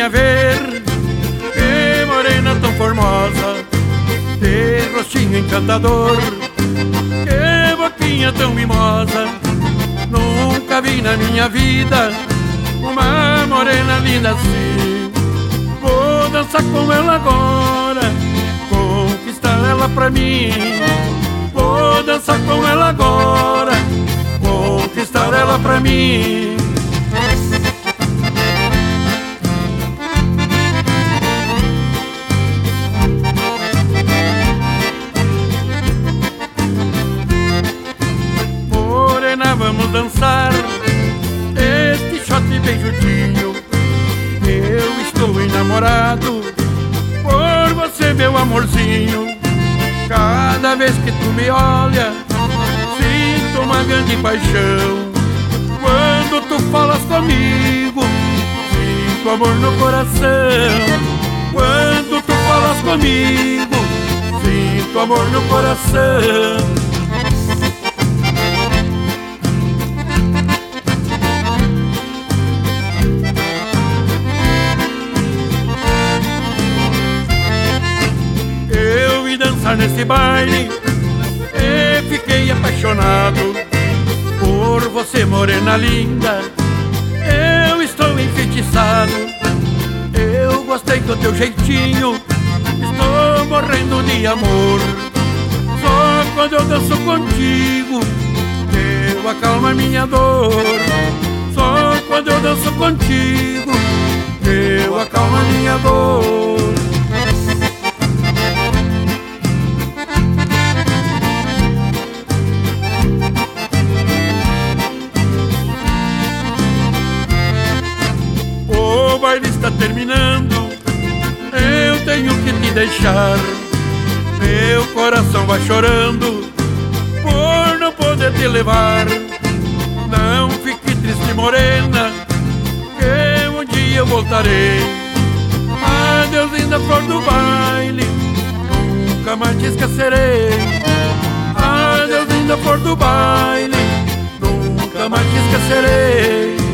vinha ver, que morena tão formosa, de rostinho encantador, que boquinha tão mimosa. Nunca vi na minha vida uma morena linda assim. Vou dançar com ela agora, conquistar ela pra mim. Vou dançar com ela agora, conquistar ela pra mim. Morena, vamos dançar este shot bem juntinho. Eu estou enamorado por você, meu amorzinho. Cada vez que tu me olha, sinto uma grande paixão. Quando tu falas comigo, sinto amor no coração. Quando tu falas comigo, sinto amor no coração. Nesse baile e fiquei apaixonado por você, morena linda. Eu estou enfeitiçado, eu gostei do teu jeitinho, estou morrendo de amor. Só quando eu danço contigo, eu acalmo a minha dor. Só quando eu danço contigo, eu acalmo a minha dor. O baile está terminando, eu tenho que te deixar. Meu coração vai chorando por não poder te levar. Não fique triste, morena, que um dia eu voltarei. Adeus, linda flor do baile, nunca mais te esquecerei. Adeus, linda flor do baile, nunca mais te esquecerei.